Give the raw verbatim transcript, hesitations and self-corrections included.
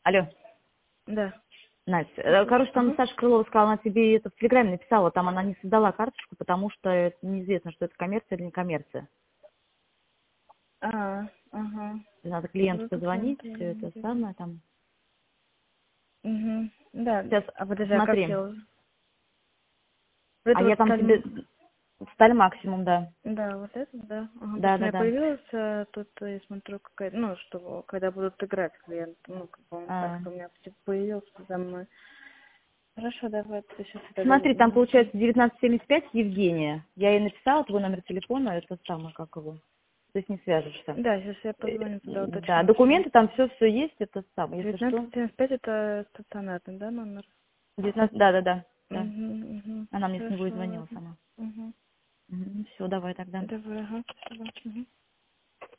Алло, Да. Настя. э, Короче, там Ага. Саша Крылова сказала, она тебе это в Телеграме написала, там она не создала карточку, потому что это неизвестно, что это коммерция или не коммерция. А, ага. Надо клиенту Ну, тут я позвонить, все это тоже. самое там. Угу. Да. Сейчас, А подожди, а как смотри. я уже? Вот А это я вот там сталь... тебе... Сталь максимум, да. Да, вот это, да. Ага, Да, просто у да, меня да. появилось э, тут, э, я смотрю, какая ну, что когда будут играть клиенты, ну, как бы он так, А. что у меня типа, появился за мной. Хорошо, давай, ты сейчас это Смотри, там напишу. получается девятнадцать семьдесят пять Евгения. Я ей написала твой номер телефона, это самое, как его. То есть не свяжешься. Да, сейчас я Э, позвоню туда, Да, уточню все. документы там все, все есть, это самое. Если что, девятнадцать семьдесят пять это стационарный, да, номер? девятнадцать, да, да, да, да. Угу, угу. Она мне с него и Хорошо, звонила ладно. сама. Угу. Все, давай тогда. Давай, ага, спасибо. Угу.